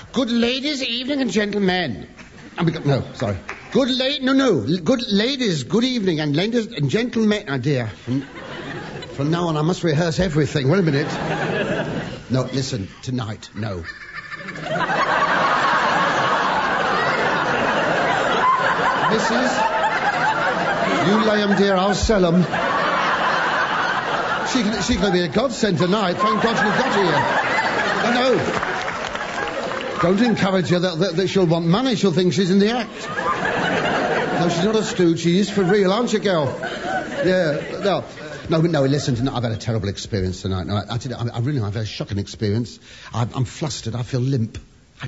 Good ladies, evening, and gentlemen. No, sorry. Good ladies, good evening, and ladies and gentlemen. Oh, dear. From now on, I must rehearse everything. Wait a minute. No, listen, tonight, no. Mrs., you lay 'em, dear, I'll sell 'em. She's going to be a godsend tonight. Thank God you got here. No. Don't encourage her that she'll want money. She'll think she's in the act. No, she's not a stooge. She is for real, aren't you, girl? Yeah, no, listen, tonight, I've had a terrible experience tonight. No, I tell you, I've had a shocking experience. I'm flustered. I feel limp. I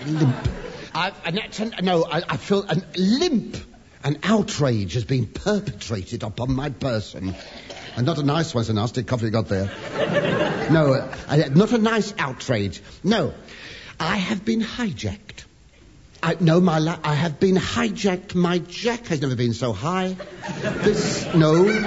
feel limp. An outrage has been perpetrated upon my person. And not a nice one, it's a nasty cough you got there. No, not a nice outrage. No. I have been hijacked. I have been hijacked. My jack has never been so high. This is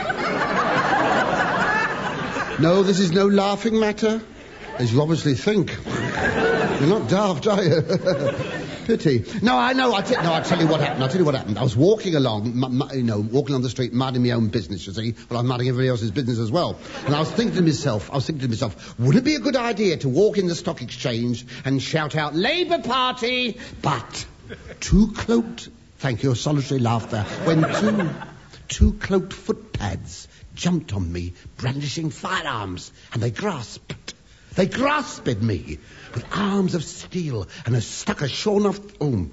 no laughing matter, as you obviously think. You're not daft, are you? Pity. No, I know. I'll tell you what happened. I was walking along, walking on the street, minding my own business, you see. Well, I'm minding everybody else's business as well. And I was thinking to myself, wouldn't it be a good idea to walk in the stock exchange and shout out, Labour Party, but two cloaked, thank you, a solitary laugh there, when two cloaked footpads jumped on me, brandishing firearms, and they grasped me with arms of steel and stuck a shorn-off... And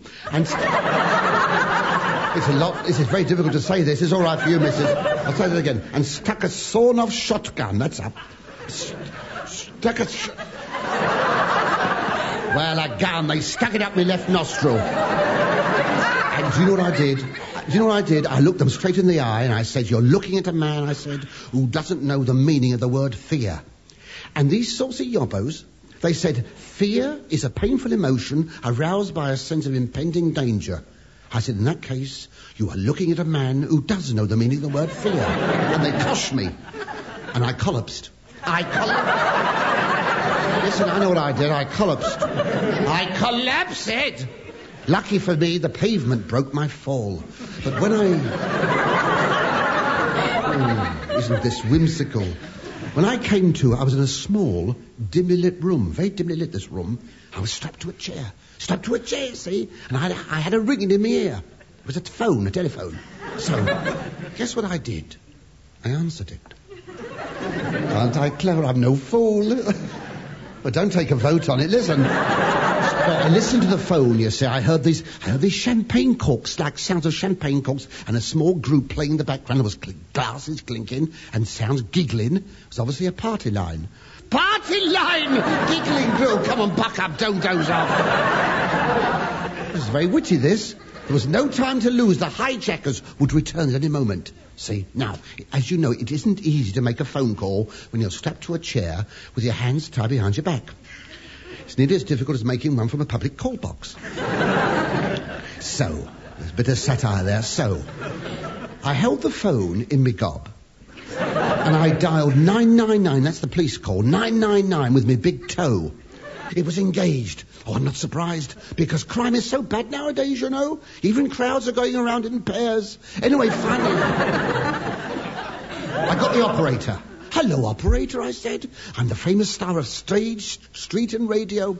this is very difficult to say this. It's all right for you, missus. I'll say that again. And stuck a sawn-off shotgun. That's up. Well, a gun. They stuck it up my left nostril. And do you know what I did? I looked them straight in the eye and I said, you're looking at a man, I said, who doesn't know the meaning of the word fear. And these saucy yobbos, they said, fear is a painful emotion aroused by a sense of impending danger. I said, in that case, you are looking at a man who does know the meaning of the word fear. And they coshed me. And I collapsed. Listen, I know what I did. I collapsed. Lucky for me, the pavement broke my fall. But when isn't this whimsical? When I came to, I was in a small, dimly lit room. Very dimly lit, this room. I was strapped to a chair, see? And I had a ringing in my ear. It was a telephone. So, guess what I did? I answered it. Aren't I clever? I'm no fool. But don't take a vote on it. Listen. I listened to the phone, you see. I heard these champagne corks, like sounds of champagne corks, and a small group playing in the background. There was glasses clinking and sounds giggling. It was obviously a party line. Giggling group. Come on, buck up. Don't doze off. This is very witty, this. There was no time to lose. The hijackers would return at any moment. See, now, as you know, it isn't easy to make a phone call when you're strapped to a chair with your hands tied behind your back. It's nearly as difficult as making one from a public call box. So, there's a bit of satire there. So, I held the phone in my gob, and I dialed 999, that's the police call, 999 with my big toe. It was engaged. Oh, I'm not surprised, because crime is so bad nowadays, you know. Even crowds are going around in pairs. Anyway, finally, I got the operator. Hello, operator, I said. I'm the famous star of stage, street and radio.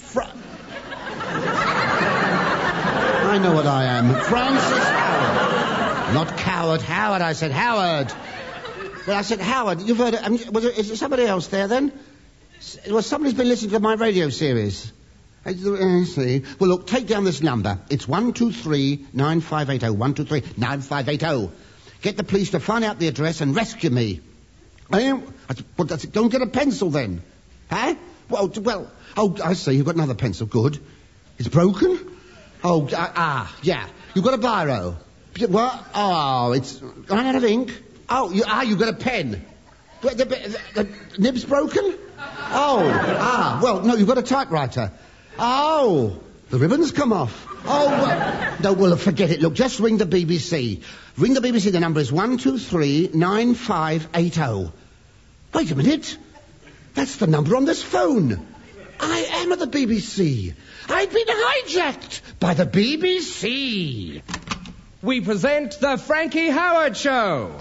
I know what I am. Francis Howard. Not coward. Howard, I said. Howard. Well, I said, Howard, you've heard it. Is there somebody else there, then? Well, somebody's been listening to my radio series. I see. Well, look, take down this number. It's 123-9580. 123-9580. Get the police to find out the address and rescue me. Don't get a pencil then. Huh? Well, I see, you've got another pencil. Good. It's broken? Yeah. You've got a biro. What? Oh, it's... I out of ink. Oh, you've got a pen. The nib's broken? Well, no, you've got a typewriter. Oh, the ribbon's come off. No, forget it. Look, just ring the BBC. Ring the BBC. The number is 123-9580. Wait a minute. That's the number on this phone. I am at the BBC. I've been hijacked by the BBC. We present the Frankie Howard Show.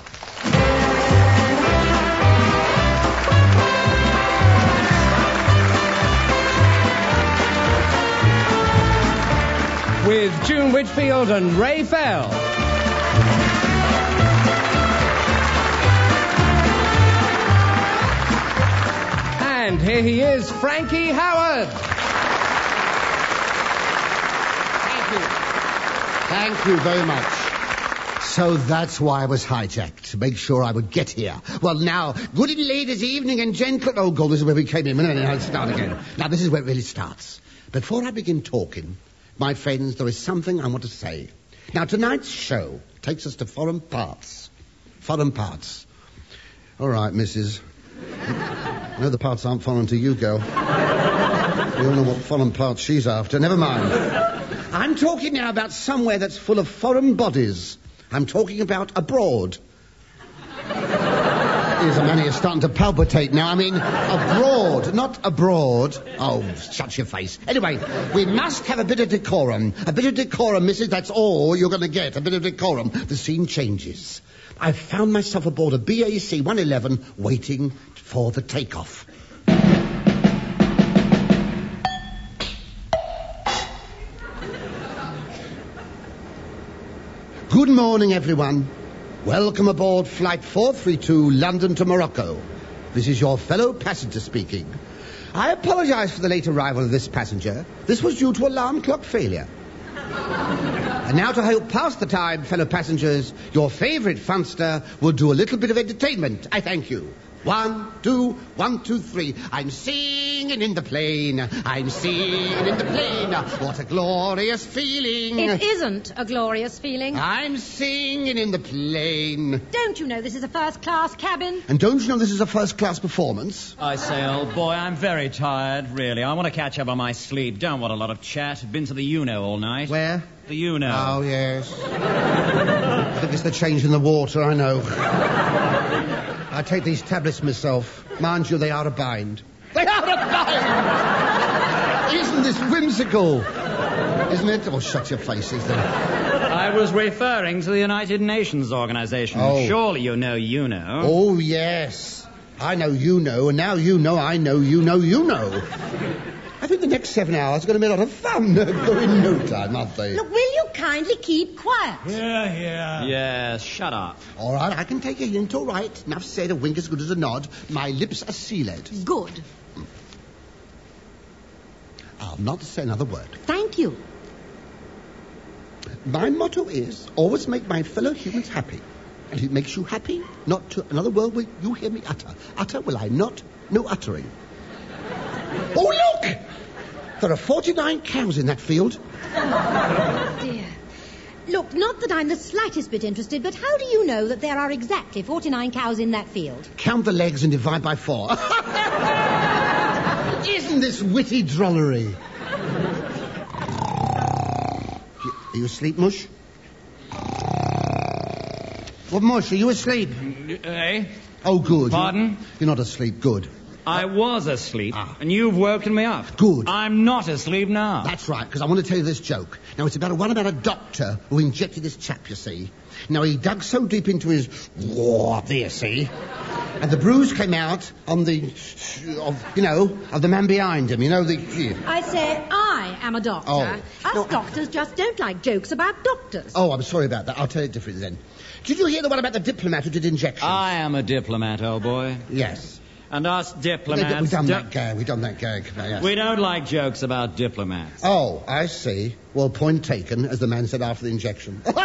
With June Whitfield and Ray Fell. And here he is, Frankie Howard. Thank you very much. So that's why I was hijacked, to make sure I would get here. Well, now, good ladies, evening and gentlemen. Oh, God, this is where we came in. No, let's start again. Now, this is where it really starts. Before I begin talking, my friends, there is something I want to say. Now, tonight's show takes us to foreign parts. Foreign parts. All right, missus. I know the parts aren't foreign to you, girl. We all know what foreign parts she's after. Never mind. I'm talking now about somewhere that's full of foreign bodies. I'm talking about abroad. Ears of many are starting to palpitate now. I mean, abroad, not abroad. Oh, shut your face. Anyway, we must have a bit of decorum. A bit of decorum, missus, that's all you're going to get. A bit of decorum. The scene changes. I found myself aboard a BAC 111 waiting for the takeoff. Good morning, everyone. Welcome aboard Flight 432, London to Morocco. This is your fellow passenger speaking. I apologize for the late arrival of this passenger. This was due to alarm clock failure. And now to help pass the time, fellow passengers, your favourite funster will do a little bit of entertainment. I thank you. 1, 2, 1, 2, 3. I'm singing in the plane. I'm singing in the plane. What a glorious feeling. It isn't a glorious feeling. I'm singing in the plane. Don't you know this is a first-class cabin? And don't you know this is a first-class performance? I say, old boy, I'm very tired, really. I want to catch up on my sleep. Don't want a lot of chat. Been to the UNO all night. Where? The UNO. Oh, yes. I think it's the change in the water, I know. I take these tablets myself. Mind you, they are a bind. They are a bind! Isn't this whimsical? Isn't it? Oh, shut your faces then. I was referring to the United Nations Organization. Oh. Surely you know UNO. Oh, yes. I know you know, and now you know I know you know you know. I think the next 7 hours are going to be a lot of fun. Go in no time, aren't they? Look, will you kindly keep quiet? Yeah. Yes, shut up. All right, I can take a hint, all right. Enough said, a wink as good as a nod. My lips are sealed. Good. I'll not say another word. Thank you. My motto is, always make my fellow humans happy. And if it makes you happy, not to another word will you hear me utter. Utter will I not, no uttering. Oh, look! There are 49 cows in that field. Dear. Look, not that I'm the slightest bit interested, but how do you know that there are exactly 49 cows in that field? Count the legs and divide by 4. Isn't this witty drollery? Are you asleep, Mush? What, Mush, are you asleep? Eh? Oh, good. Pardon? You're not asleep. Good. I was asleep, and you've woken me up. Good. I'm not asleep now. That's right, because I want to tell you this joke. Now, it's about a doctor who injected this chap, you see. Now, he dug so deep into his... up there, see? And the bruise came out on the... of the man behind him, I say I am a doctor. Oh. Us doctors just don't like jokes about doctors. Oh, I'm sorry about that. I'll tell you differently then. Did you hear the one about the diplomat who did injections? I am a diplomat, old boy. Yes. And us diplomats... We've done that gag. Yes. We don't like jokes about diplomats. Oh, I see. Well, point taken, as the man said after the injection. Now,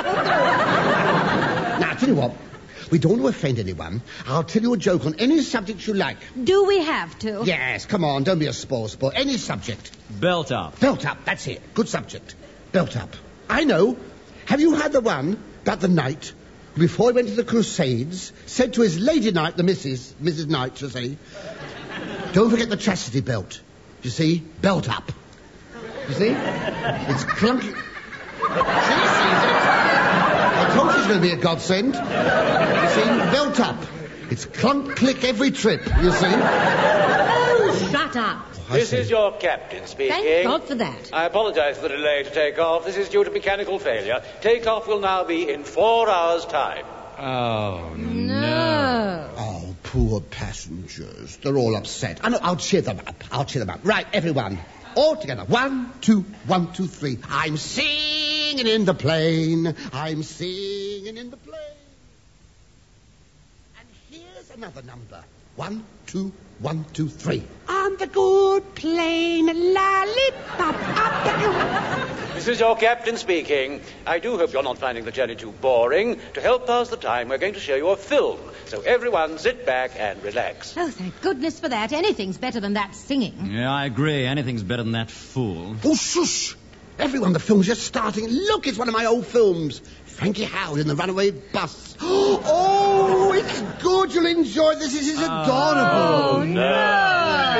I tell you what. We don't want to offend anyone. I'll tell you a joke on any subject you like. Do we have to? Yes, come on, don't be a spoil. Any subject. Belt up. Belt up, that's it. Good subject. Belt up. I know. Have you had the one about the knight who, before he went to the Crusades, said to his lady knight, the Mrs. Knight, you see, don't forget the chastity belt. You see? Belt up. You see? It's clunky. She sees it. I told you it's going to be a godsend. You see? Belt up. It's clunk-click every trip, you see? Oh, shut up. This is your captain speaking. Thank God for that. I apologize for the delay to take off. This is due to mechanical failure. Takeoff will now be in 4 hours' time. Oh, No. Oh, poor passengers. They're all upset. I'll cheer them up. Right, everyone. All together. 1, 2, 1, 2, 3. I'm singing in the plane. I'm singing in the plane. And here's another number. 1, 2, 1, 2, 3. On the good plane, lollipop up the... This is your captain speaking. I do hope you're not finding the journey too boring. To help pass the time, we're going to show you a film. So everyone sit back and relax. Oh, thank goodness for that. Anything's better than that singing. Yeah, I agree. Anything's better than that fool. Oh, shush! Everyone, the film's just starting. Look, it's one of my old films. Frankie Howard in the Runaway Bus. Oh, it's good. You'll enjoy this. This is adorable. Oh, no.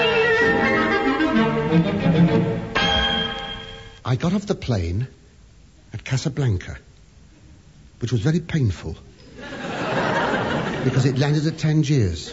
I got off the plane at Casablanca, which was very painful because it landed at Tangiers.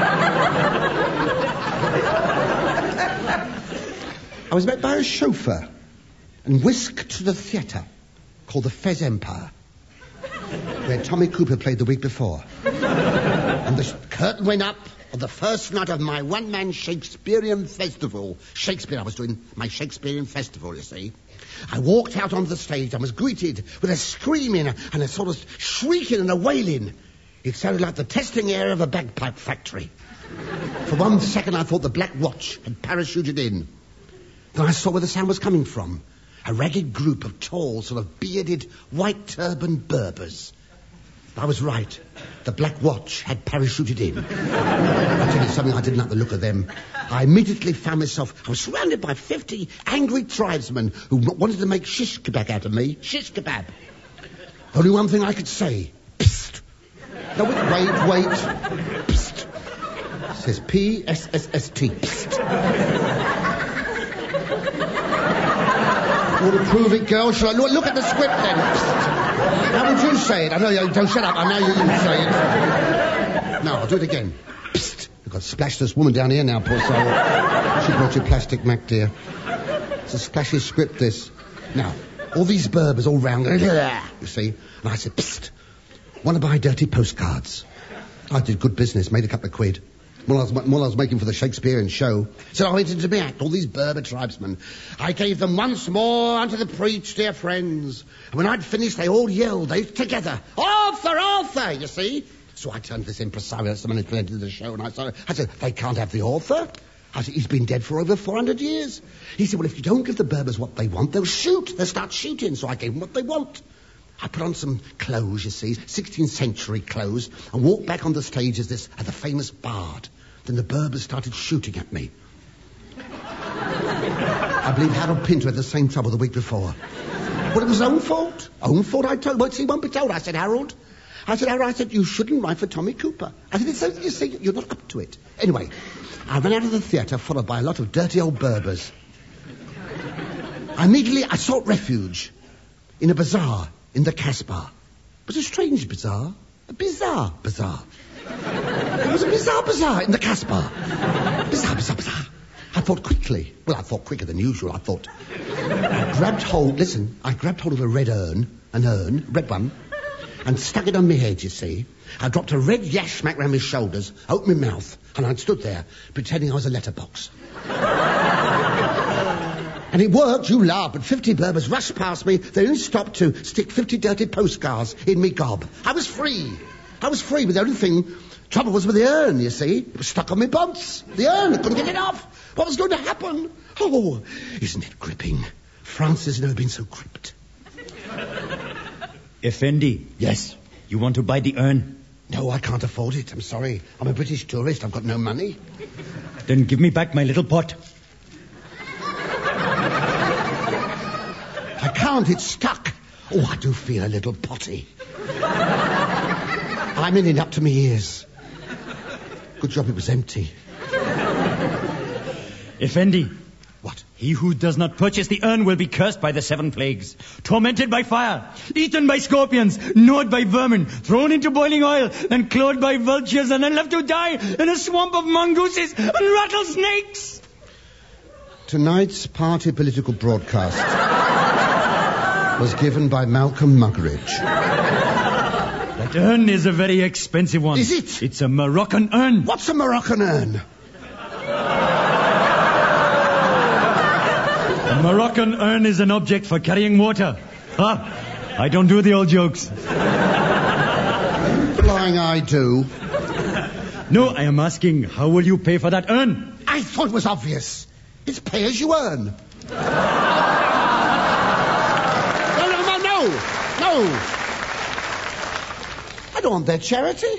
I was met by a chauffeur and whisked to the theatre called the Fez Empire, where Tommy Cooper played the week before. And the curtain went up on the first night of my one-man Shakespearean festival. I was doing my Shakespearean festival, you see. I walked out onto the stage and was greeted with a screaming and a sort of shrieking and a wailing. It sounded like the testing air of a bagpipe factory. For 1 second, I thought the Black Watch had parachuted in. Then I saw where the sound was coming from. A ragged group of tall, sort of bearded, white-turbaned Berbers. I was right. The Black Watch had parachuted in. I'll tell you something, I didn't like the look of them. I immediately found myself... I was surrounded by 50 angry tribesmen who wanted to make shish kebab out of me. Shish kebab. Only one thing I could say. Psst. No, wait. Psst. It says P-S-S-S-T. Psst. Want to prove it, girl? Shall I look at the script then? Psst. How would you say it? I know you don't shut up. I know you didn't say it. No, I'll do it again. Psst. You've got to splash this woman down here now, poor soul. She brought you plastic, Mac, dear. It's a splashy script, this. Now, all these Berbers all round, you see. And I said, psst. Want to buy dirty postcards? I did good business, made a couple of quid. While I was making for the Shakespearean show. So I went into my act, all these Berber tribesmen. I gave them once more unto the preach, dear friends. And when I'd finished, they all yelled, together, Arthur, Arthur, you see. So I turned to this impresario that's the man who presented the show, and I said, they can't have the author. I said, he's been dead for over 400 years. He said, well, if you don't give the Berbers what they want, they'll shoot. They'll start shooting. So I gave them what they want. I put on some clothes, you see, 16th century clothes, and walked back on the stage as the famous bard. Then the Berbers started shooting at me. I believe Harold Pinter had the same trouble the week before. Well, it was his own fault. Own fault, I told. Well, he won't be told. I said, Harold, you shouldn't write for Tommy Cooper. I said, it's so you see, you're not up to it. Anyway, I ran out of the theatre followed by a lot of dirty old Berbers. I sought refuge in a bazaar in the Casbah. It was a strange bazaar. A bizarre bazaar. It was a bizarre bazaar in the Casbah. Bizarre. I thought quickly. Well, I thought quicker than usual. I grabbed hold of a red one, and stuck it on my head, you see. I dropped a red yash smack round my shoulders, opened my mouth, and I stood there, pretending I was a letterbox. And it worked, you laugh, but 50 Berbers rushed past me. They only stopped to stick 50 dirty postcards in me gob. I was free, but the only thing... Trouble was with the urn, you see. It was stuck on my bumps. The urn, I couldn't get it off. What was going to happen? Oh, isn't it gripping? France has never been so gripped. Effendi. Yes? You want to buy the urn? No, I can't afford it. I'm sorry. I'm a British tourist. I've got no money. Then give me back my little pot. I can't. It's stuck. Oh, I do feel a little potty. I'm in it up to my ears. Good job it was empty. Effendi. What? He who does not purchase the urn will be cursed by the 7 plagues, tormented by fire, eaten by scorpions, gnawed by vermin, thrown into boiling oil, and clawed by vultures, and then left to die in a swamp of mongooses and rattlesnakes. Tonight's party political broadcast was given by Malcolm Muggeridge. That urn is a very expensive one. Is it? It's a Moroccan urn. What's a Moroccan urn? A Moroccan urn is an object for carrying water. I don't do the old jokes. Flying I do. No, I am asking, how will you pay for that urn? I thought it was obvious. It's pay as you earn. No. I don't want their charity.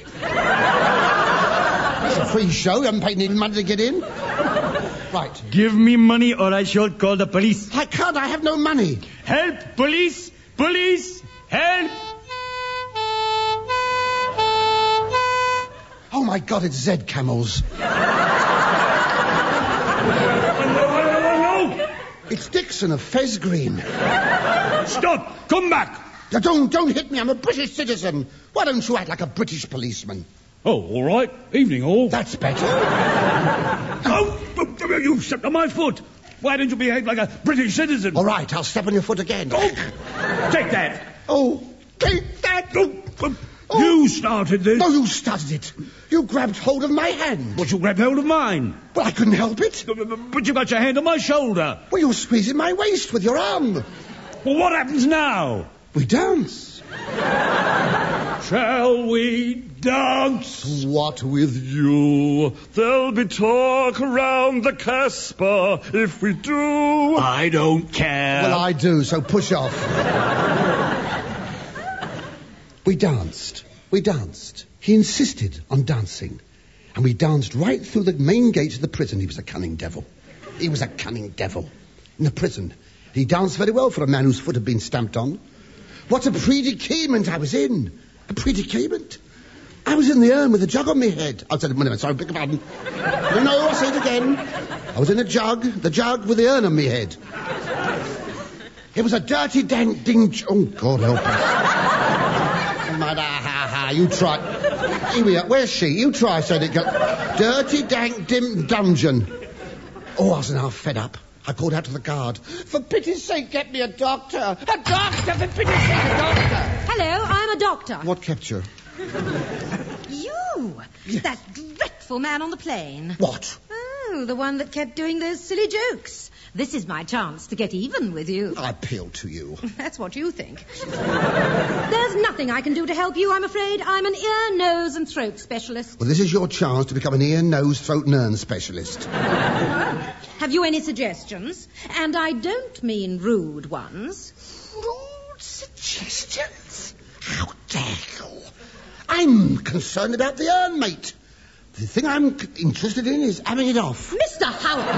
It's a free show. You haven't paid any money to get in. Right. Give me money or I shall call the police. I can't. I have no money. Help! Police! Police! Help! Oh, my God, it's Zed Camels. No! It's Dixon of Fez Green. Stop! Come back! Now, don't hit me. I'm a British citizen. Why don't you act like a British policeman? Oh, all right. Evening, all. That's better. Oh, you stepped on my foot. Why don't you behave like a British citizen? All right, I'll step on your foot again. Oh, take that. Oh, take that. Oh. You started this. No, you started it. You grabbed hold of my hand. But you grabbed hold of mine. Well, I couldn't help it. But you got your hand on my shoulder. Well, you were squeezing my waist with your arm. Well, what happens now? We dance. Shall we dance? What with you? There'll be talk around the Casbah if we do. I don't care. Well, I do, so push off. We danced. He insisted on dancing. And we danced right through the main gates of the prison. He was a cunning devil. In the prison. He danced very well for a man whose foot had been stamped on. What a predicament I was in. A predicament. I was in the urn with a jug on my head. I said, sorry, beg your pardon. No, I'll say it again. I was in the jug with the urn on my head. It was a dirty, dank, oh, God help us. You try. Here we are. Where's she? You try, said it. Dirty, dank, dim dungeon. Oh, I was now fed up. I called out to the guard. For pity's sake, get me a doctor. A doctor, for pity's sake, a doctor. Hello, I'm a doctor. What kept you? You! Yes. That dreadful man on the plane. What? Oh, the one that kept doing those silly jokes. This is my chance to get even with you. I appeal to you. That's what you think. There's nothing I can do to help you, I'm afraid. I'm an ear, nose and throat specialist. Well, this is your chance to become an ear, nose, throat and urn specialist. Have you any suggestions? And I don't mean rude ones. Rude suggestions? How dare you? I'm concerned about the urn, mate. The thing I'm interested in is having it off. Mr. Howard!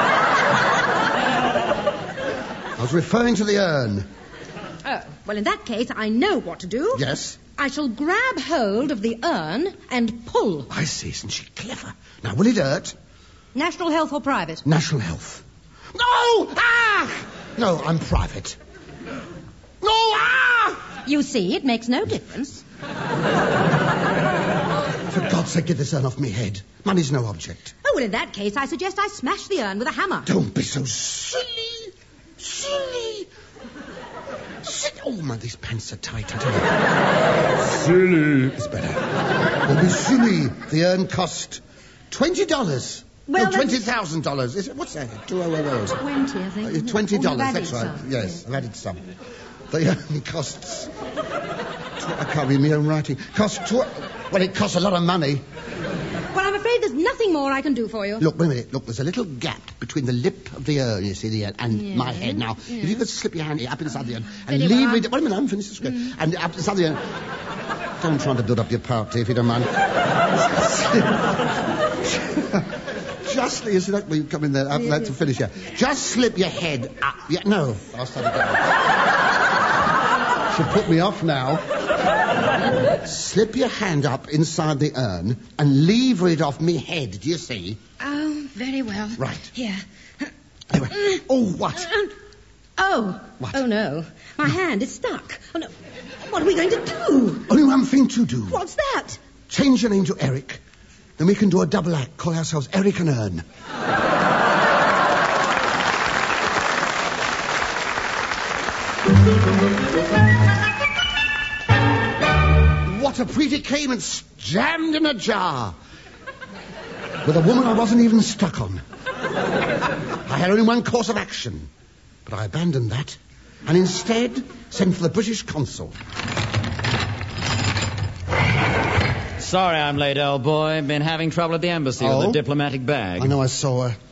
I was referring to the urn. Oh, well, in that case, I know what to do. Yes? I shall grab hold of the urn and pull. I see, isn't she clever? Now, will it hurt? National health or private? National health. No! Ah! No, I'm private. No! Ah! You see, it makes no difference. For God's sake, get this urn off me head. Money's no object. Oh, well, in that case, I suggest I smash the urn with a hammer. Don't be so silly. Silly. Oh, man, these pants are tight, I tell you. Silly. It's better. Don't be silly. The urn cost $20. Well, no, $20,000. Is it? What's that? 2000. 20, I think. $20. Oh, That's right. some. Yes, I've added some. The urn costs. I can't read my own writing. Well, it costs a lot of money. Well, I'm afraid there's nothing more I can do for you. Look, wait a minute. Look, there's a little gap between the lip of the urn, you see, the urn, and my head. Now, if you could slip your hand up inside the urn and Very leave well. it... Wait a minute, I haven't finished the script. And up inside the urn... Don't try to build up your party, if you don't mind. Justly, you see that? Well, you come in there. I'd like to finish here. Just slip your head up. Yeah, no. I'll start again. She'll put me off now. Slip your hand up inside the urn and lever it off me head, do you see? Oh, very well. Right. Here. Anyway. Oh, what? Oh. What? Oh, no. My hand is stuck. Oh, no. What are we going to do? Only one thing to do. What's that? Change your name to Eric. Then we can do a double act. Call ourselves Eric and Urn. What a treat it came and jammed in a jar. With a woman I wasn't even stuck on. I had only one course of action, but I abandoned that and instead sent for the British consul. Sorry I'm late, old boy. Been having trouble at the embassy with the diplomatic bag. I know, I saw her.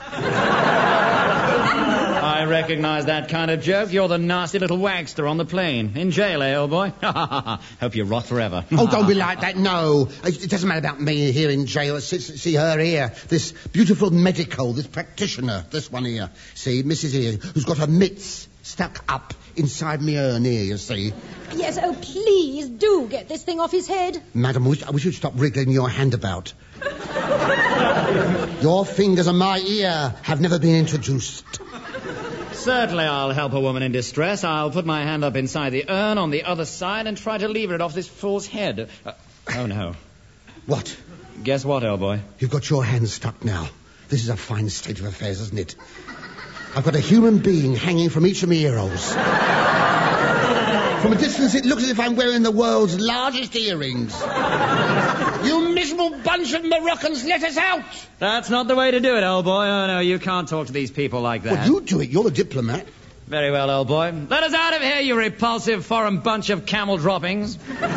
I recognize that kind of joke. You're the nasty little wagster on the plane. In jail, old boy? Hope you rot forever. Oh, don't be like that, no. It doesn't matter about me here in jail. See her here. This beautiful medico, this practitioner, this one here. See, Mrs. here, who's got her mitts stuck up inside me urn here, you see. Yes, oh, please do get this thing off his head. Madam, I wish you'd stop wriggling your hand about. Your fingers on my ear have never been introduced. Certainly I'll help a woman in distress. I'll put my hand up inside the urn on the other side and try to lever it off this fool's head. Oh, no. What? Guess what, old boy? You've got your hand stuck now. This is a fine state of affairs, isn't it? I've got a human being hanging from each of my ear holes. From a distance, it looks as if I'm wearing the world's largest earrings. You miserable bunch of Moroccans, let us out! That's not the way to do it, old boy. Oh, no, you can't talk to these people like that. Well, you do it. You're the diplomat. Very well, old boy. Let us out of here, you repulsive foreign bunch of camel droppings.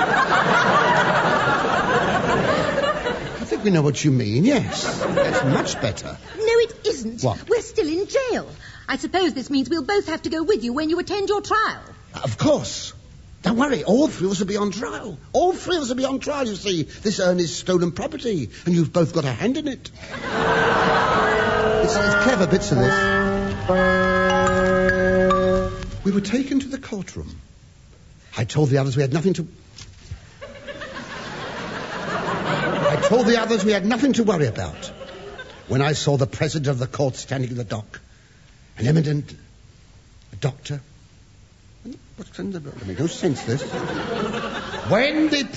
I think we know what you mean, yes. That's much better. No, it isn't. What? We're still in jail. I suppose this means we'll both have to go with you when you attend your trial. Of course. Don't worry, all three of us will be on trial. All three of us will be on trial, you see. This urn is stolen property, and you've both got a hand in it. It's clever bits of this. We were taken to the courtroom. I told the others we had nothing to worry about. When I saw the president of the court standing in the dock, an eminent doctor... What's in the... It makes no sense, this. When the...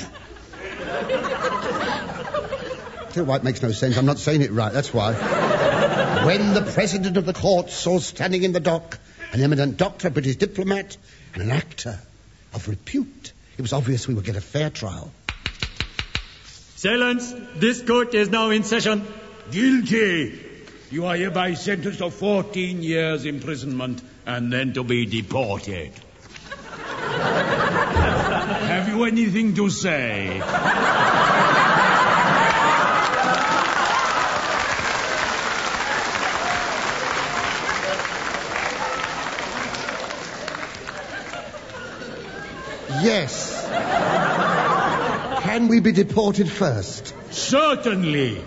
Tell you why it makes no sense. I'm not saying it right, that's why. When the president of the court saw standing in the dock an eminent doctor, British diplomat, and an actor of repute, it was obvious we would get a fair trial. Silence! This court is now in session. Guilty! You are hereby sentenced to 14 years imprisonment and then to be deported. Have you anything to say? Yes. Can we be deported first? Certainly.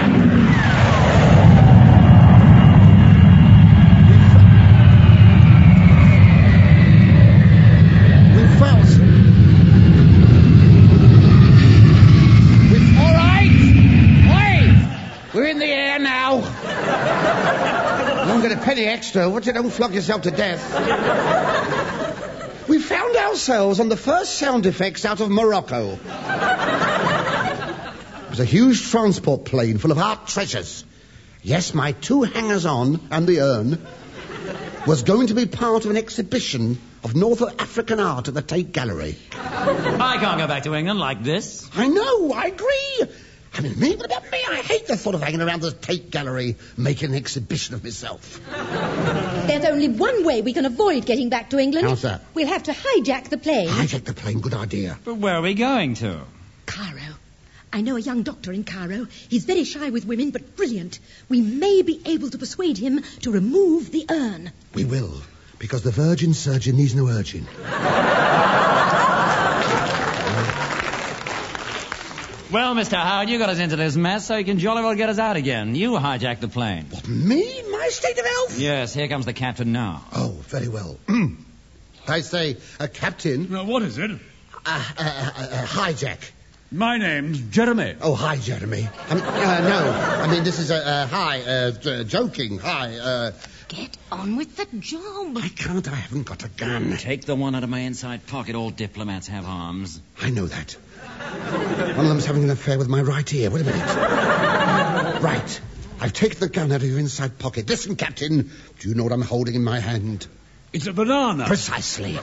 We're in the air now. You don't get a penny extra. Don't flog yourself to death. We found ourselves on the first sound effects out of Morocco. It was a huge transport plane full of art treasures. Yes, my two hangers-on and the urn was going to be part of an exhibition of North African art at the Tate Gallery. I can't go back to England like this. I know, I agree. I mean, what about me? I hate the thought of hanging around the Tate Gallery making an exhibition of myself. There's only one way we can avoid getting back to England. How's that? We'll have to hijack the plane. Hijack the plane, good idea. But where are we going to? Cairo. I know a young doctor in Cairo. He's very shy with women, but brilliant. We may be able to persuade him to remove the urn. We will, because the virgin surgeon needs no urging. Well, Mr. Howard, you got us into this mess, so you can jolly well get us out again. You hijacked the plane. What, me? My state of health? Yes, here comes the captain now. Oh, very well. I say, Captain... What is it? Hijack. My name's Jeremy. Oh, hi, Jeremy. No, I mean, this is joking. Hi, Get on with the job. I can't. I haven't got a gun. Take the one out of my inside pocket. All diplomats have arms. I know that. One of them's having an affair with my right ear. Wait a minute. Right. I've taken the gun out of your inside pocket. Listen, Captain. Do you know what I'm holding in my hand? It's a banana. Precisely.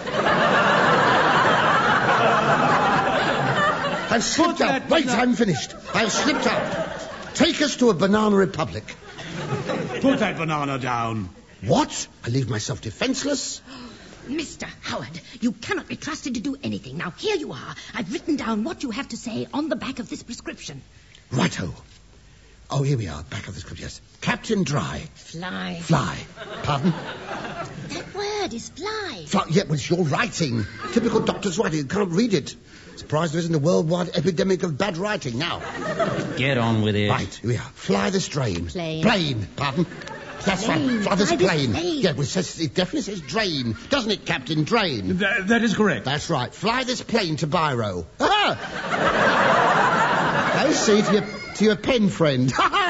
I've slipped out. Wait, I'm finished. I've slipped out. Take us to a banana republic. Put that banana down. What? I leave myself defenseless? Mr. Howard, you cannot be trusted to do anything. Now, here you are. I've written down what you have to say on the back of this prescription. Righto. Oh, here we are, back of the script, yes. Captain Dry. Fly. Fly. Pardon? That word is fly. Fly. Yeah, well, it's your writing. Typical doctor's writing. You can't read it. Surprised there isn't a worldwide epidemic of bad writing now. Get on with it. Right, here we are. Fly this drain. Plane. Plane, pardon? That's Plane. right. Fly this Fly this plane. plane. Yeah, well, it definitely says drain. Doesn't it, Captain? Drain. That is correct. That's right. Fly this plane to Biro. Ah! I see, to your pen friend.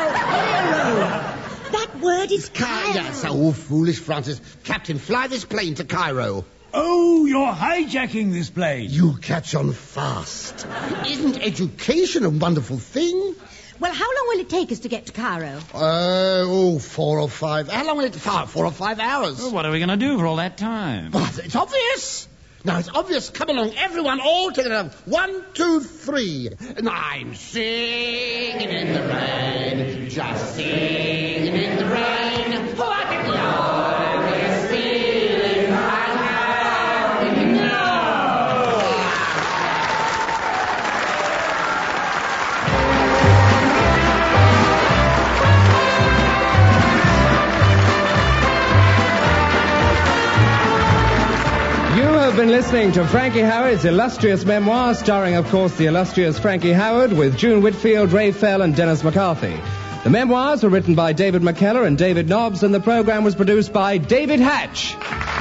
That word is Cairo. Yes, oh, foolish Francis. Captain, fly this plane to Cairo. Oh, you're hijacking this plane. You catch on fast. Isn't education a wonderful thing? Well, how long will it take us to get to Cairo? 4 or 5. How long will it take? 4 or 5 hours. Well, what are we going to do for all that time? Well, it's obvious. Now, it's obvious. Come along, everyone, all together. 1, 2, 3. And I'm singing in the rain, just singing in the rain. What a glorious feeling I have in the You have been listening to Frankie Howard's illustrious memoir, starring, of course, the illustrious Frankie Howard, with June Whitfield, Ray Fell, and Dennis McCarthy. The memoirs were written by David McKellar and David Nobbs, and the program was produced by David Hatch.